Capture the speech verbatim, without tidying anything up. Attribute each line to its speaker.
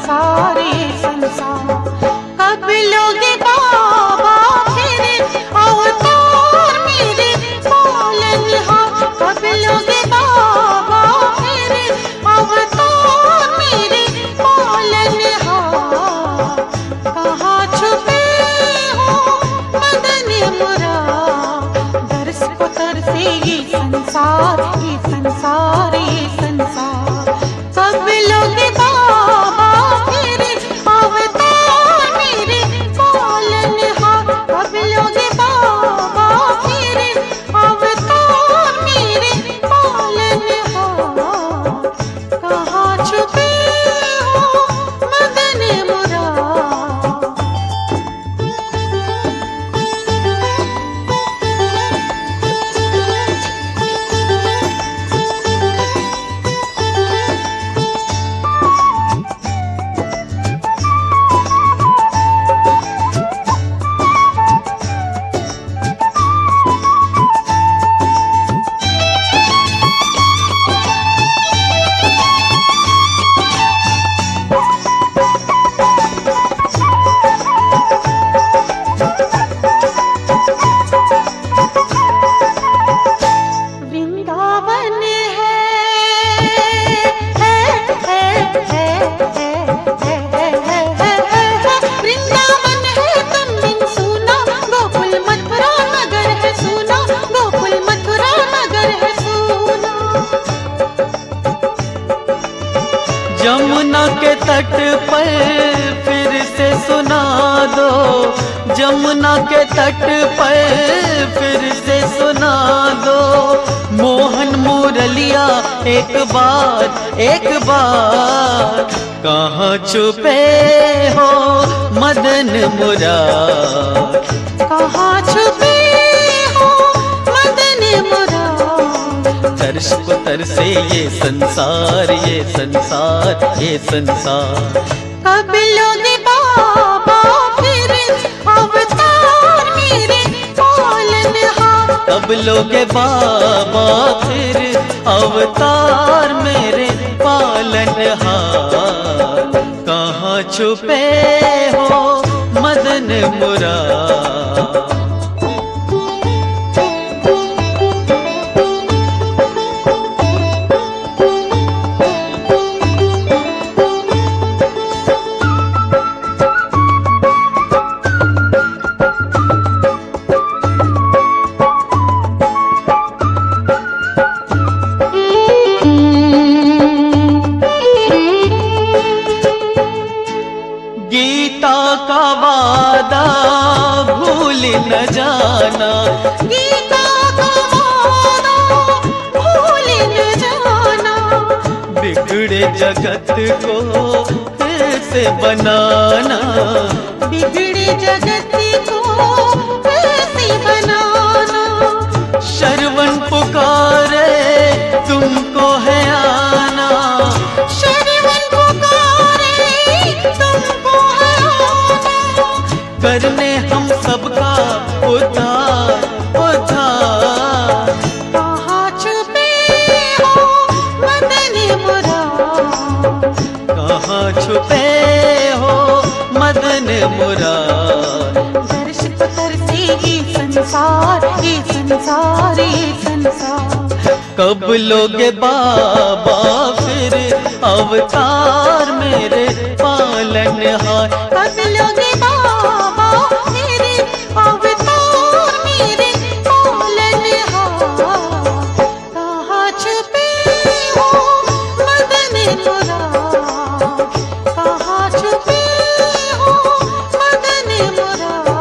Speaker 1: संसार ये संसार। कब लोगे बाबा फिर अवतार मेरे पालनहार। कब लोगे बाबा फिर अवतार मेरे पालनहार। कहाँ छुपे हो मदन मुराद। दर्श को तरसे ये संसार ये संसार ये संसार। कब लोगे बाबा फिर अवतार मेरे पालनहार। कब लोगे बाबा फिर अवतार मेरे पालनहार। कहाँ छुपे हो मदन मुराद। वृंदावन है है है है है है है है है। वृंदावन है तुम बिन सुना। गोकुल मथुरा नगर है सुना। गोकुल मथुरा नगर है सुना।
Speaker 2: जमुना के तट पर फिर से सुना दो। जमुना के तट पर फिर से सुना दो। मोहन मुरलिया एक बार एक बार। कहाँ छुपे हो मदन मुराद।
Speaker 1: कहाँ छुपे हो मदन मुराद।
Speaker 2: दर्श को तरसे ये संसार ये संसार ये संसार।
Speaker 1: कब लोगे बाबा फिर अवतार मेरे पालनहार।
Speaker 2: कब लोगे बाबा फिर अवतार मेरे पालनहार। कहाँ छुपे हो मदन मुराद। गीता का वादा भूल न जाना।
Speaker 1: गीता का वादा भूल न जाना।
Speaker 2: बिगड़े जगत को फिर से बनाना।
Speaker 1: बिगड़े जगत को फिर से बनाना।
Speaker 2: शरवण पुकारे तुमको है आना।
Speaker 1: शरवण पुकारे तुमको है आना।
Speaker 2: करने हम सबका उद्धार उद्धार।
Speaker 1: कहाँ छुपे हो मदन मुराद।
Speaker 2: कहाँ छुपे हो मदन मुराद।
Speaker 1: दर्श को तरसे ये संसार ये संसार ये संसार।
Speaker 2: कब लोगे बाबा फिर अवतार मेरे पालनहार।
Speaker 1: कब लोगे बाबा मेरे अवतार मेरे पालनहार। कहाँ छुपे हो मदन मुराद। कहाँ छुपे हो मदन मुराद।